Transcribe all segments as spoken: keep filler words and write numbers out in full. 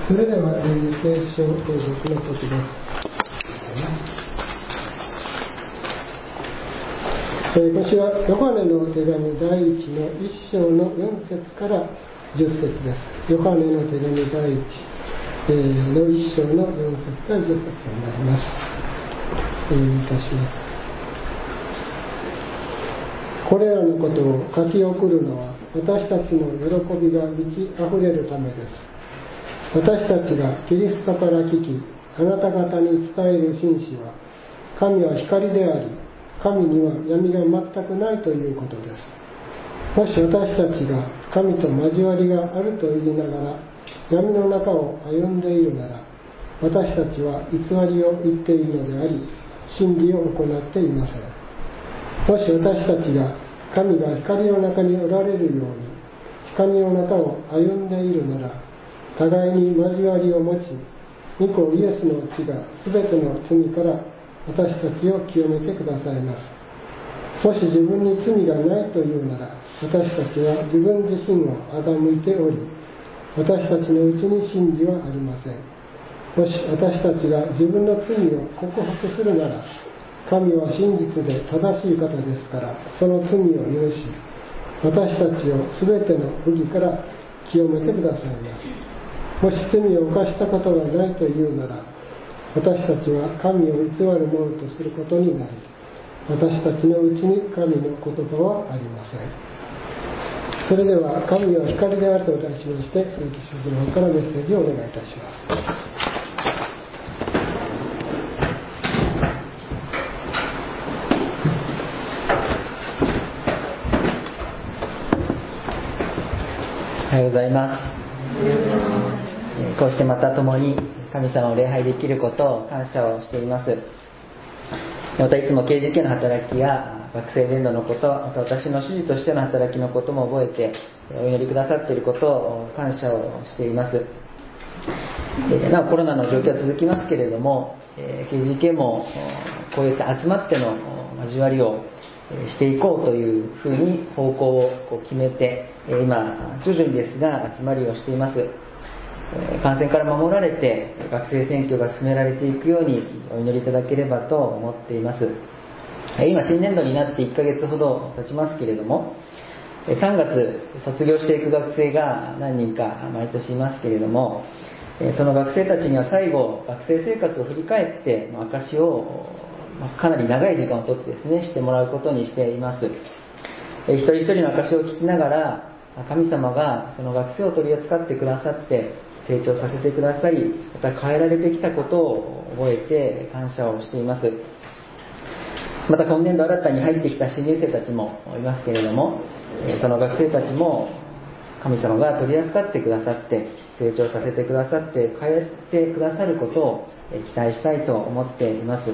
それでは、えー、聖書朗読の時です。えー、今週はヨハネの手紙第一の一章の四節から十節です。ヨハネの手紙第一、えー、の一章の四節から十節になります。お読みいたします。これらのことを書き送るのは私たちの喜びが満ち溢れるためです。私たちがキリストから聞き、あなた方に伝える信使は、神は光であり、神には闇が全くないということです。もし私たちが神と交わりがあると言いながら、闇の中を歩んでいるなら、私たちは偽りを言っているのであり、真理を行っていません。もし私たちが神が光の中におられるように、光の中を歩んでいるなら、互いに交わりを持ち、御子イエスの血がすべての罪から私たちを清めてくださいます。もし自分に罪がないというなら、私たちは自分自身を欺いており、私たちのうちに真理はありません。もし私たちが自分の罪を告白するなら、神は真実で正しい方ですから、その罪を許し、私たちをすべての不義から清めてくださいます。もし罪を犯したことがないというなら、私たちは神を偽るものとすることになり、私たちのうちに神の言葉はありません。それでは、神は光であると題しまして、聖書書の方からメッセージをお願いいたします。 おはようございます。こうしてまた共に神様を礼拝できることを感謝をしています。またいつも刑事系の働きや学生伝道のこと、また私の主事としての働きのことも覚えてお祈りくださっていることを感謝をしています。なおコロナの状況は続きますけれども、刑事系もこういった集まっての交わりをしていこうというふうに方向をこう決めて、今徐々にですが集まりをしています。感染から守られて学生選挙が進められていくようにお祈りいただければと思っています。今新年度になっていっかげつほど経ちますけれども、さんがつ卒業していく学生が何人か毎年いますけれども、その学生たちには最後学生生活を振り返って証をかなり長い時間をとってですねしてもらうことにしています。一人一人の証を聞きながら、神様がその学生を取り扱ってくださって成長させてくださり、また変えられてきたことを覚えて感謝をしています。また今年度新たに入ってきた新入生たちもいますけれども、その学生たちも神様が取り扱ってくださって成長させてくださって変えてくださることを期待したいと思っています。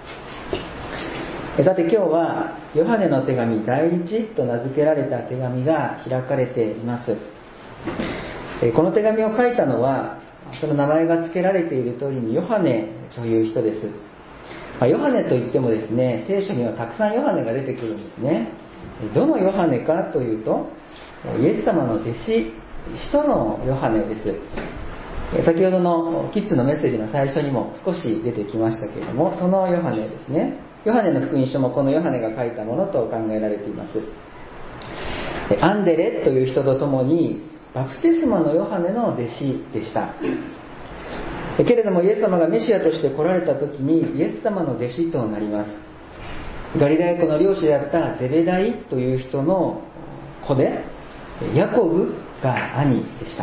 さて今日はヨハネの手紙第一と名付けられた手紙が開かれています。この手紙を書いたのは、その名前が付けられている通りにヨハネという人です。ヨハネといってもですね、聖書にはたくさんヨハネが出てくるんですね。どのヨハネかというと、イエス様の弟子、使徒のヨハネです。先ほどのキッズのメッセージの最初にも少し出てきましたけれども、そのヨハネですね。ヨハネの福音書もこのヨハネが書いたものと考えられています。アンデレという人と共にバプテスマのヨハネの弟子でした。けれどもイエス様がメシアとして来られた時にイエス様の弟子となります。ガリラヤ湖の漁師であったゼベダイという人の子で、ヤコブが兄でした。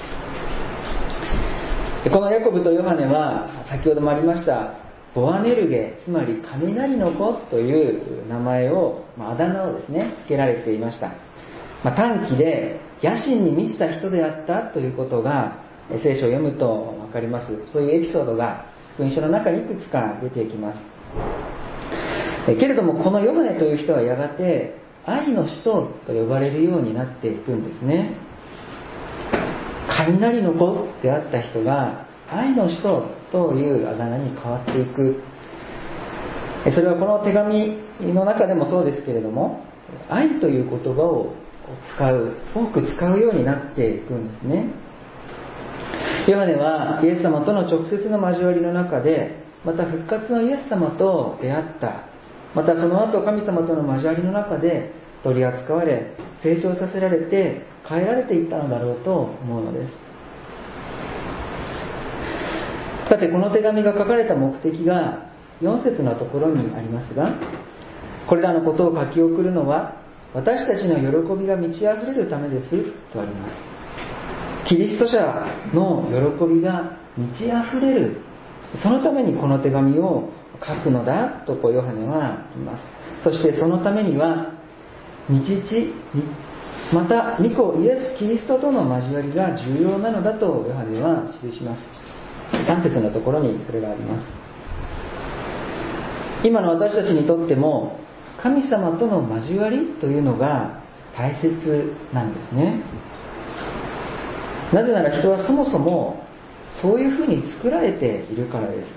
このヤコブとヨハネは先ほどもありましたボアネルゲ、つまり雷の子という名前を、あだ名をですね付けられていました。まあ、短気で野心に満ちた人であったということが聖書を読むと分かります。そういうエピソードが福音書の中にいくつか出てきます。けれどもこのヨハネという人はやがて愛の使徒と呼ばれるようになっていくんですね。雷の子であった人が愛の使徒というあだ名に変わっていく。それはこの手紙の中でもそうですけれども、愛という言葉を使う、多く使うようになっていくんですね。 ヨハネはイエス様との直接の交わりの中で、また復活のイエス様と出会った、またその後神様との交わりの中で取り扱われ、成長させられて変えられていったのだろうと思うのです。さて、この手紙が書かれた目的がよん節のところにありますが、これらのことを書き送るのは私たちの喜びが満ち溢れるためですとあります。キリスト者の喜びが満ち溢れる、そのためにこの手紙を書くのだとこうヨハネは言います。そしてそのためには御父また御子イエス・キリストとの交わりが重要なのだとヨハネは記します。さん節のところにそれがあります。今の私たちにとっても神様との交わりというのが大切なんですね。なぜなら人はそもそもそういうふうに作られているからです。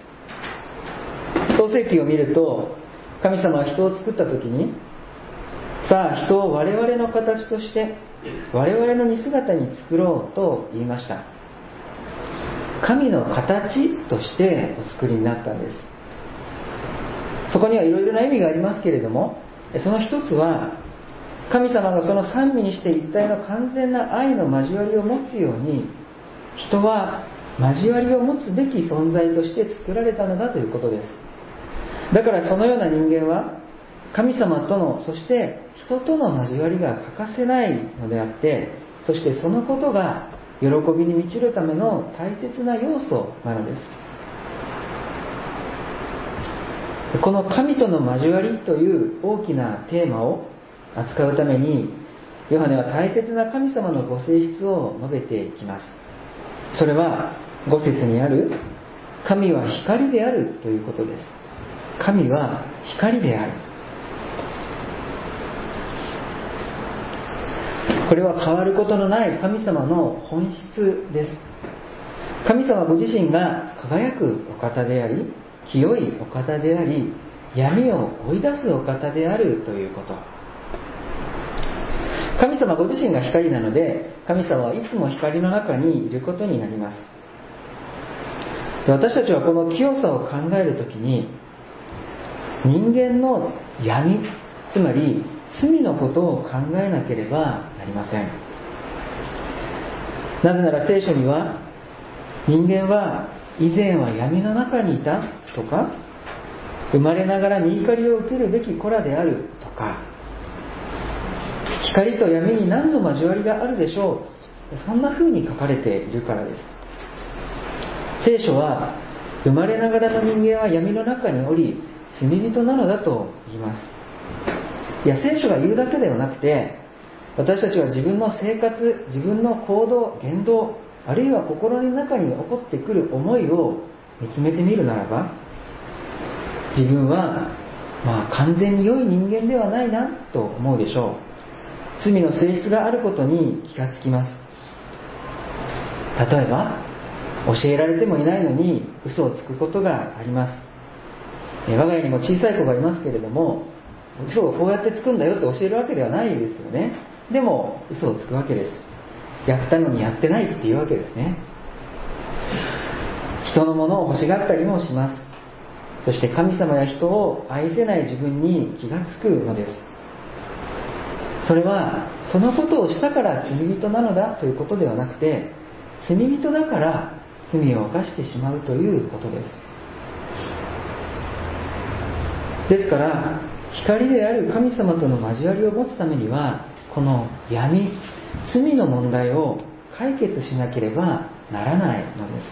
創世記を見ると、神様は人を作った時に、さあ人を我々の形として我々の似姿に作ろうと言いました。神の形としてお作りになったんです。そこにはいろいろな意味がありますけれども、その一つは神様がその三位にして一体の完全な愛の交わりを持つように、人は交わりを持つべき存在として作られたのだということです。だからそのような人間は神様との、そして人との交わりが欠かせないのであって、そしてそのことが喜びに満ちるための大切な要素なのです。この神との交わりという大きなテーマを扱うために、ヨハネは大切な神様のご性質を述べていきます。それはご節にある神は光であるということです。神は光である。これは変わることのない神様の本質です。神様ご自身が輝くお方であり、清いお方であり、闇を追い出すお方であるということ。神様ご自身が光なので、神様はいつも光の中にいることになります。私たちはこの清さを考えるときに、人間の闇、つまり罪のことを考えなければなりません。なぜなら聖書には、人間は以前は闇の中にいたとか、生まれながら御怒りを受けるべき子らであるとか、光と闇に何の交わりがあるでしょう、そんな風に書かれているからです。聖書は生まれながらの人間は闇の中におり罪人なのだと言います。いや、聖書が言うだけではなくて、私たちは自分の生活、自分の行動、言動、あるいは心の中に起こってくる思いを見つめてみるならば、自分はまあ完全に良い人間ではないなと思うでしょう。罪の性質があることに気がつきます。例えば、教えられてもいないのに嘘をつくことがあります。我が家にも小さい子がいますけれども、嘘をこうやってつくんだよって教えるわけではないですよね。でも嘘をつくわけです。やったのにやってないっていうわけですね。人のものを欲しがったりもします。そして神様や人を愛せない自分に気がつくのです。それはそのことをしたから罪人なのだということではなくて、罪人だから罪を犯してしまうということです。ですから光である神様との交わりを持つためには、この闇、罪の問題を解決しなければならないのです。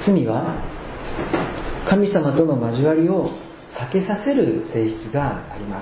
罪は神様との交わりを避けさせる性質があります。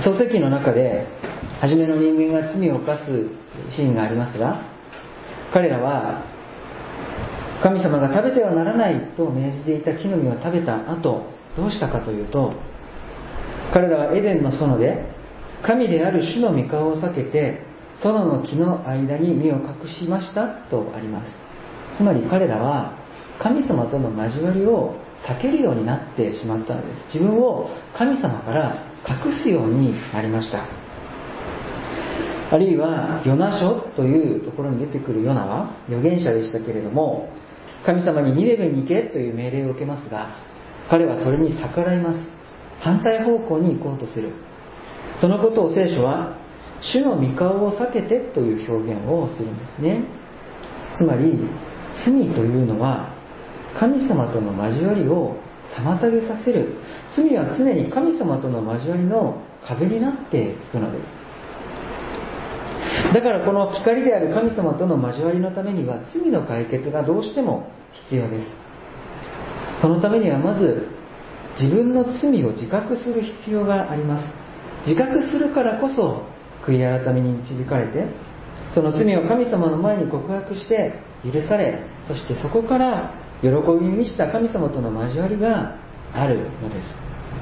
創世記の中で初めの人間が罪を犯すシーンがありますが、彼らは神様が食べてはならないと命じていた木の実を食べた後、どうしたかというと、彼らはエデンの園で神である主の御顔を避けて園の木の間に身を隠しましたとあります。つまり彼らは神様との交わりを避けるようになってしまったのです。自分を神様から隠すようになりました。 あるいはヨナ書というところに出てくるヨナは預言者でしたけれども、神様にニネベに行けという命令を受けますが、彼はそれに逆らいます。反対方向に行こうとする。そのことを聖書は主の御顔を避けてという表現をするんですね。つまり罪というのは神様との交わりを妨げさせる。罪は常に神様との交わりの壁になっていくのです。だからこの光である神様との交わりのためには罪の解決がどうしても必要です。そのためにはまず自分の罪を自覚する必要があります。自覚するからこそ悔い改めに導かれて、その罪を神様の前に告白して許され、そしてそこから喜びに満ちた神様との交わりがあるのです。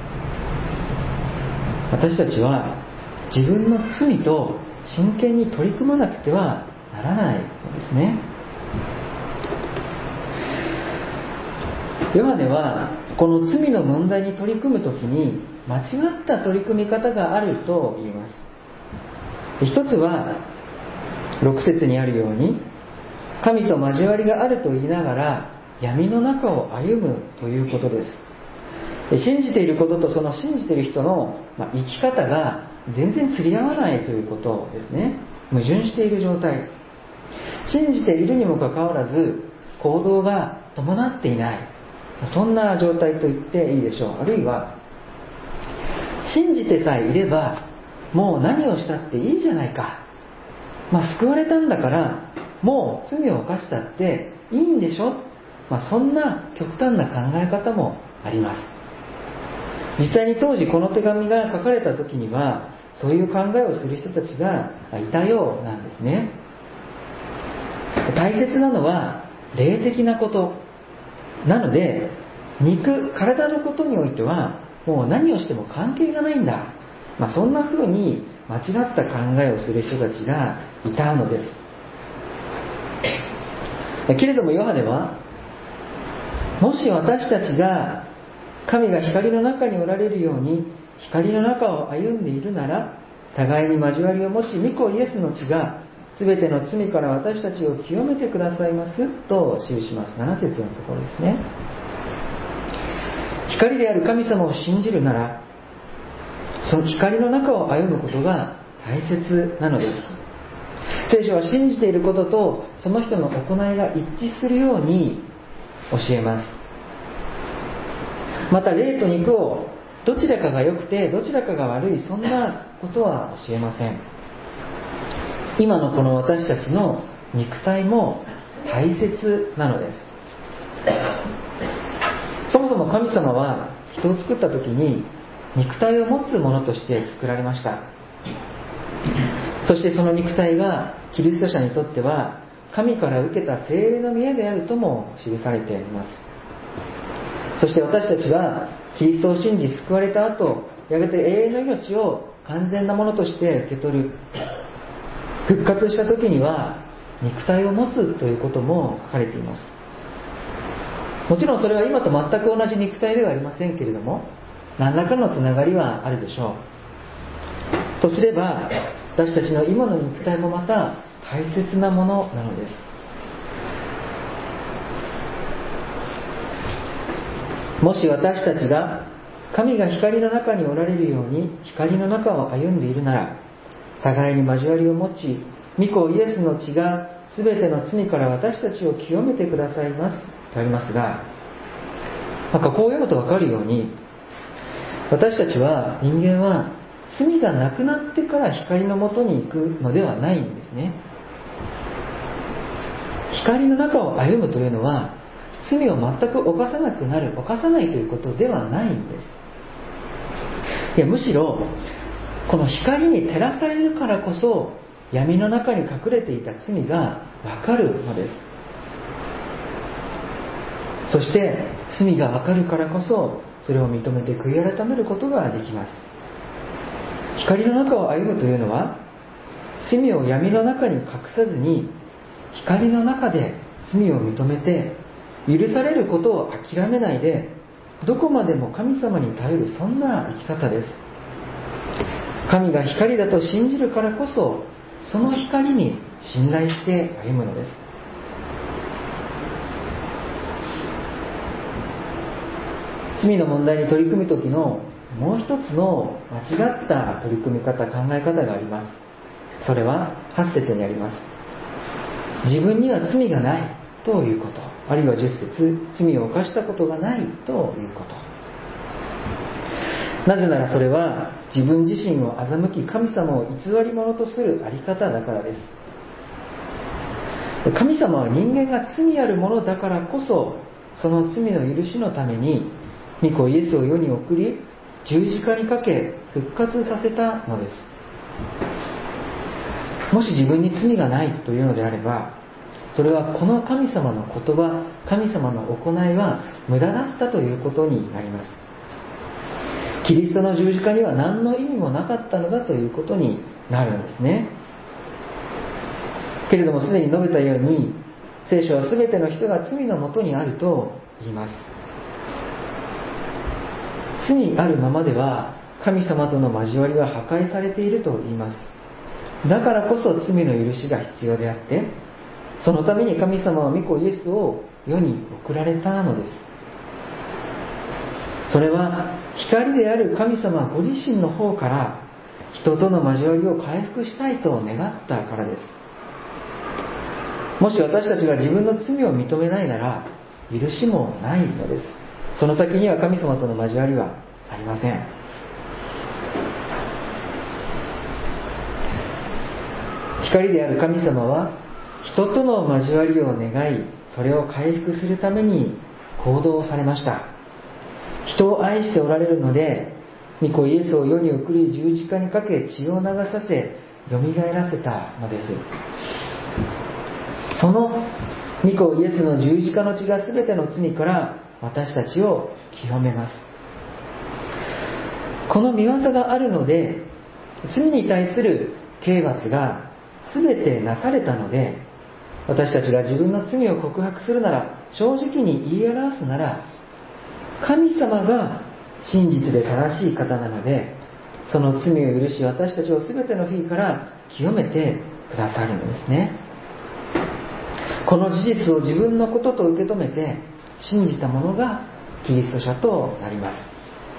私たちは自分の罪と真剣に取り組まなくてはならないのですね。ヨハネはこの罪の問題に取り組むときに間違った取り組み方があると言います。一つはろく節にあるように、神と交わりがあると言いながら闇の中を歩むということです。信じていることとその信じている人の生き方が全然釣り合わないということですね。矛盾している状態。信じているにもかかわらず行動が伴っていない、そんな状態と言っていいでしょう。あるいは信じてさえいればもう何をしたっていいじゃないか、まあ、救われたんだからもう罪を犯したっていいんでしょ、まあ、そんな極端な考え方もあります。実際に当時この手紙が書かれた時にはそういう考えをする人たちがいたようなんですね。大切なのは霊的なことなので、肉、体のことにおいてはもう何をしても関係がないんだ、まあ、そんな風に間違った考えをする人たちがいたのです。けれどもヨハネは、もし私たちが神が光の中におられるように光の中を歩んでいるなら、互いに交わりを持ち、御子イエスの血がすべての罪から私たちを清めてくださいますと記します。なな節のところですね。光である神様を信じるなら、その光の中を歩むことが大切なのです。聖書は信じていることとその人の行いが一致するように教えます。また霊と肉をどちらかが良くてどちらかが悪い、そんなことは教えません。今のこの私たちの肉体も大切なのです。そもそも神様は人を作った時に肉体を持つものとして作られました。そしてその肉体がキリスト者にとっては神から受けた聖霊の宮であるとも記されています。そして私たちがキリストを信じ救われた後、やがて永遠の命を完全なものとして受け取る。復活した時には肉体を持つということも書かれています。もちろんそれは今と全く同じ肉体ではありませんけれども、何らかのつながりはあるでしょう。とすれば私たちの今の肉体もまた大切なものなのです。もし私たちが神が光の中におられるように光の中を歩んでいるなら、互いに交わりを持ち、御子イエスの血がすべての罪から私たちを清めてくださいますとありますが、なんかこう読むと分かるように、私たちは人間は罪がなくなってから光のもとに行くのではないんですね。光の中を歩むというのは罪を全く犯さなくなる、犯さないということではないんです。いや、むしろこの光に照らされるからこそ闇の中に隠れていた罪が分かるのです。そして罪が分かるからこそそれを認めて悔い改めることができます。光の中を歩むというのは、罪を闇の中に隠さずに光の中で罪を認めて許されることを諦めないで、どこまでも神様に頼る、そんな生き方です。神が光だと信じるからこそ、 その光に信頼して歩むのです。罪の問題に取り組む時のもう一つの間違った取り組み方、考え方があります。それははち節にあります。自分には罪がないということ、あるいはじゅっ節、罪を犯したことがないということ。なぜならそれは自分自身を欺き神様を偽り者とするあり方だからです。神様は人間が罪あるものだからこそ、その罪の許しのために御子イエスを世に送り、十字架にかけ復活させたのです。もし自分に罪がないというのであれば、それはこの神様の言葉、神様の行いは無駄だったということになります。キリストの十字架には何の意味もなかったのだということになるんですね。けれどもすでに述べたように、聖書は全ての人が罪のもとにあると言います。罪あるままでは神様との交わりは破壊されていると言います。だからこそ罪の許しが必要であって、そのために神様は御子イエスを世に送られたのです。それは光である神様ご自身の方から人との交わりを回復したいと願ったからです。もし私たちが自分の罪を認めないなら許しもないのです。その先には神様との交わりはありません。光である神様は人との交わりを願い、それを回復するために行動されました。人を愛しておられるので、御子イエスを世に送り十字架にかけ血を流させよみがえらせたのです。その御子イエスの十字架の血が全ての罪から私たちを清めます。この御業があるので、罪に対する刑罰が全てなされたので、私たちが自分の罪を告白するなら、正直に言い表すなら、神様が真実で正しい方なので、その罪を許し私たちを全ての非から清めてくださるのですね。この事実を自分のことと受け止めて信じた者がキリスト者となります。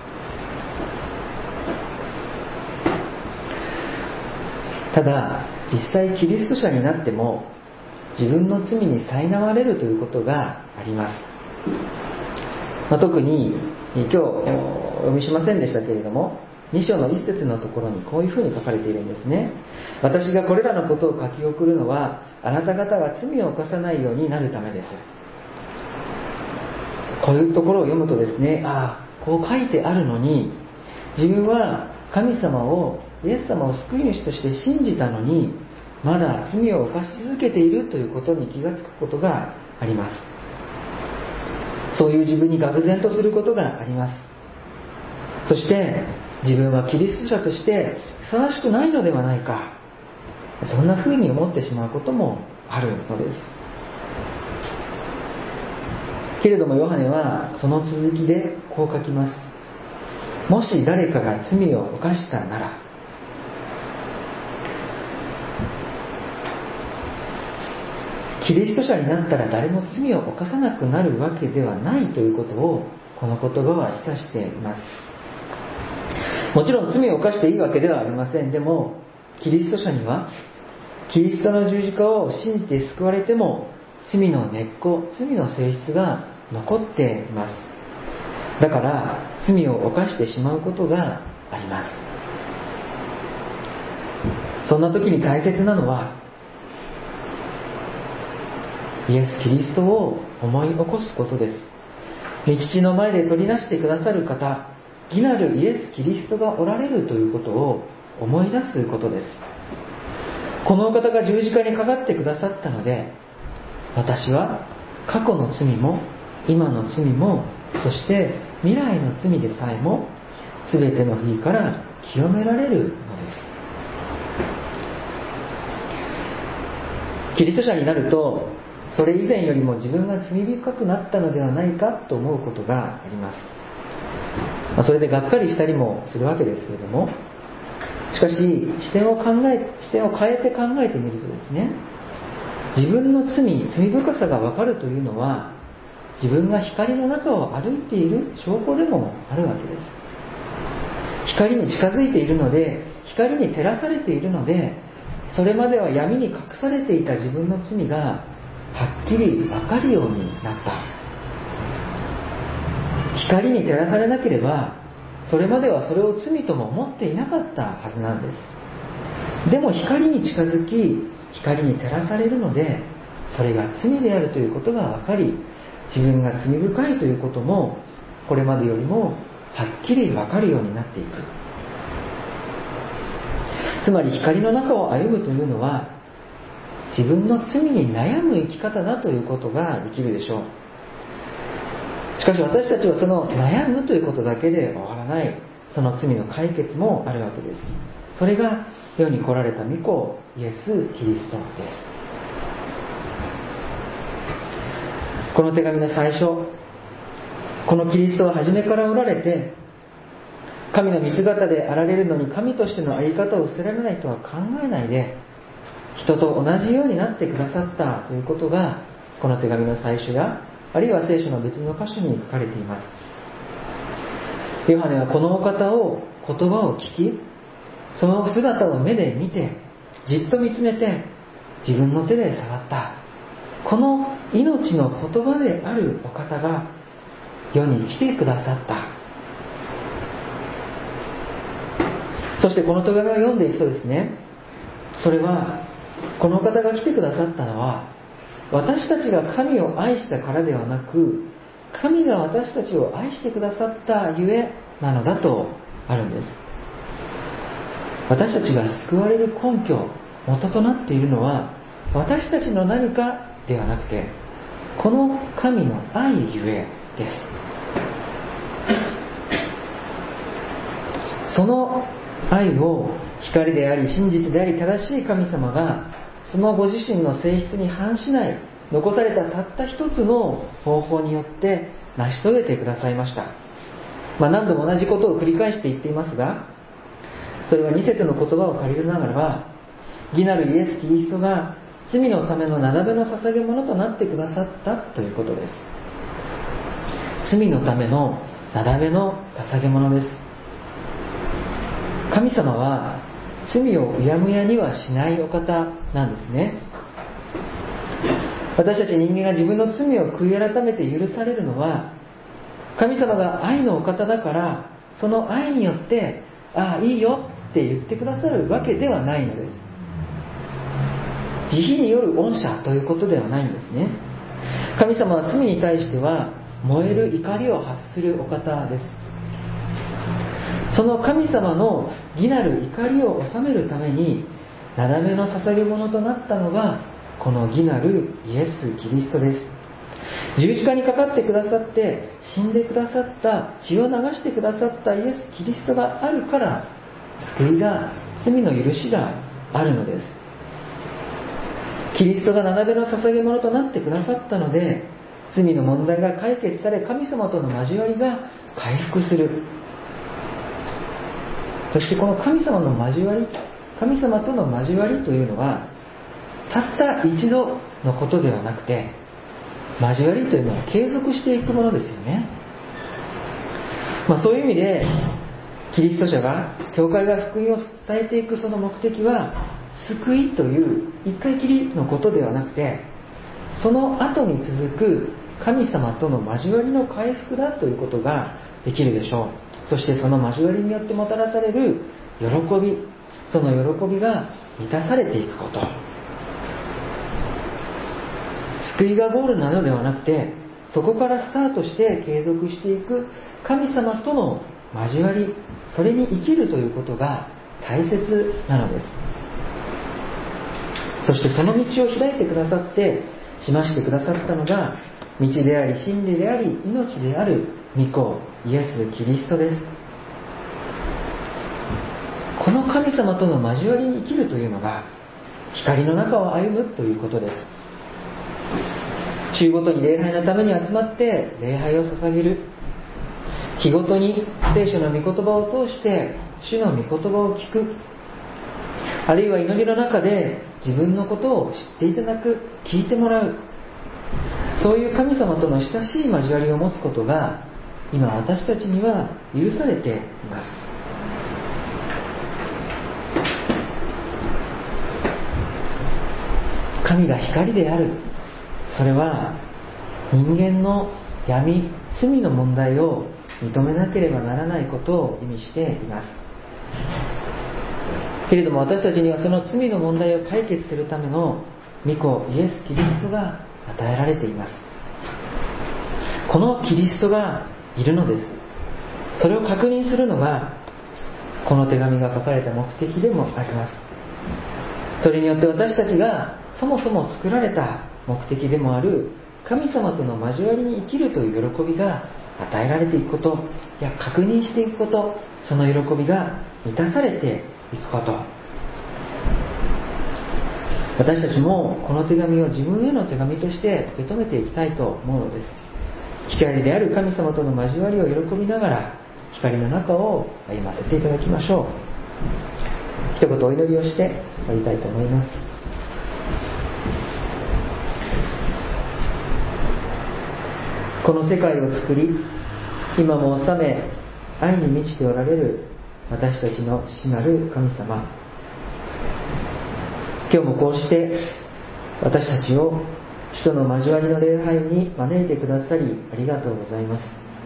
ただ実際キリスト者になっても自分の罪に苛まれるということがあります。まあ、特に今日お読みしませんでしたけれども、に章の一節のところにこういうふうに書かれているんですね。私がこれらのことを書き送るのは、あなた方が罪を犯さないようになるためです。こういうところを読むとですね、ああこう書いてあるのに、自分は神様を、イエス様を救い主として信じたのに、まだ罪を犯し続けているということに気がつくことがあります。そういう自分に愕然とすることがあります。そして自分はキリスト者としてふさわしくないのではないか、そんな風に思ってしまうこともあるのです。けれどもヨハネはその続きでこう書きます。もし誰かが罪を犯したなら、キリスト者になったら誰も罪を犯さなくなるわけではないということをこの言葉は示唆しています。もちろん罪を犯していいわけではありません。でもキリスト者にはキリストの十字架を信じて救われても罪の根っこ、罪の性質が残っています。だから罪を犯してしまうことがあります。そんな時に大切なのは、イエス・キリストを思い起こすことです。御父の前で取りなしてくださる方、義なるイエス・キリストがおられるということを思い出すことです。このお方が十字架にかかってくださったので、私は過去の罪も今の罪も、そして未来の罪でさえも全ての不義から清められるのです。キリスト者になると、それ以前よりも自分が罪深くなったのではないかと思うことがあります。まあ、それでがっかりしたりもするわけですけれども、 しかし視点を考え視点を変えて考えてみるとですね、自分の罪罪深さが分かるというのは、自分が光の中を歩いている証拠でもあるわけです。光に近づいているので、光に照らされているので、それまでは闇に隠されていた自分の罪がはっきり分かるようになった。光に照らされなければ、それまではそれを罪とも思っていなかったはずなんです。でも光に近づき、光に照らされるので、それが罪であるということが分かり、自分が罪深いということもこれまでよりもはっきり分かるようになっていく。つまり光の中を歩むというのは、自分の罪に悩む生き方だということができるでしょう。しかし私たちはその悩むということだけで終わらない、その罪の解決もあるわけです。それが世に来られた御子イエス・キリストです。この手紙の最初、このキリストは初めからおられて、神の見姿であられるのに神としての在り方を捨てられないとは考えないで、人と同じようになってくださったということが、この手紙の最初や、あるいは聖書の別の箇所に書かれています。ヨハネはこのお方を、言葉を聞き、その姿を目で見て、じっと見つめて、自分の手で触った。この命の言葉であるお方が世に来てくださった。そしてこの手紙を読んでいくとですね、それはこのお方が来てくださったのは、私たちが神を愛したからではなく、神が私たちを愛してくださったゆえなのだとあるんです。私たちが救われる根拠、元となっているのは、私たちの何かではなくて、この神の愛ゆえです。その愛を光であり真実であり正しい神様が、そのご自身の性質に反しない残されたたった一つの方法によって成し遂げてくださいました。まあ、何度も同じことを繰り返して言っていますが、それはに節の言葉を借りるながらば、義なるイエス・キリストが罪のためのなだめの捧げ物となってくださったということです。罪のためのなだめの捧げ物です。神様は罪をうやむやにはしないお方なんですね。私たち人間が自分の罪を悔い改めて許されるのは、神様が愛のお方だから、その愛によってああいいよって言ってくださるわけではないのです。慈悲による恩赦ということではないんですね。神様は罪に対しては燃える怒りを発するお方です。その神様の義なる怒りを収めるためになだめの捧げ物となったのが、この義なるイエス・キリストです。十字架にかかってくださって死んでくださった、血を流してくださったイエス・キリストがあるから、救いが、罪の許しがあるのです。キリストがなだめの捧げ物となってくださったので、罪の問題が解決され、神様との交わりが回復する。そしてこの神様の交わり、神様との交わりというのは、たった一度のことではなくて、交わりというのは継続していくものですよね。まあ、そういう意味で、キリスト者が、教会が福音を伝えていくその目的は、救いという一回きりのことではなくて、その後に続く神様との交わりの回復だということができるでしょう。そしてその交わりによってもたらされる喜び、その喜びが満たされていくこと。救いがゴールなのではなくて、そこからスタートして継続していく神様との交わり、それに生きるということが大切なのです。そしてその道を開いてくださってしましてくださったのが、道であり真理であり命である御子イエス・キリストです。この神様との交わりに生きるというのが、光の中を歩むということです。週ごとに礼拝のために集まって礼拝を捧げる。日ごとに聖書の御言葉を通して主の御言葉を聞く。 あるいは祈りの中で自分のことを知っていただく、聞いてもらう、そういう神様との親しい交わりを持つことが今私たちには許されています。神が光である、それは人間の闇、罪の問題を認めなければならないことを意味しています。けれども私たちにはその罪の問題を解決するための御子イエス・キリストが与えられています。このキリストがいるのです。それを確認するのがこの手紙が書かれた目的でもあります。それによって私たちがそもそも作られた目的でもある神様との交わりに生きるという喜びが与えられていくことや確認していくこと、その喜びが満たされていくこと、私たちもこの手紙を自分への手紙として受け止めていきたいと思うのです。光である神様との交わりを喜びながら光の中を歩ませていただきましょう。一言お祈りをして終わりたいと思います。この世界を作り、今も治め、愛に満ちておられる私たちの父なる神様、今日もこうして私たちを主との交わりの礼拝に招いてくださりありがとうございます。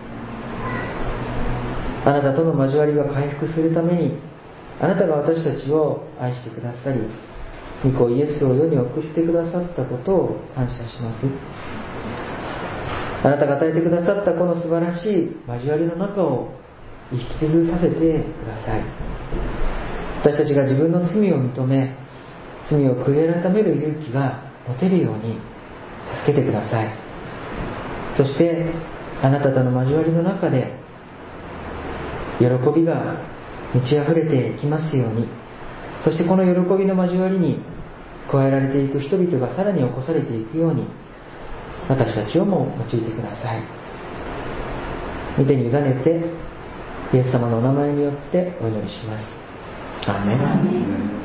あなたとの交わりが回復するために、あなたが私たちを愛してくださり、御子イエスを世に送ってくださったことを感謝します。あなたが与えてくださったこの素晴らしい交わりの中を生き続させてください。私たちが自分の罪を認め、罪を悔い改める勇気が持てるように助けてください。そしてあなたとの交わりの中で喜びが満ち溢れていきますように、そしてこの喜びの交わりに加えられていく人々がさらに起こされていくように、私たちをも用いてください。御手に委ねてイエス様のお名前によってお祈りします。アーメン。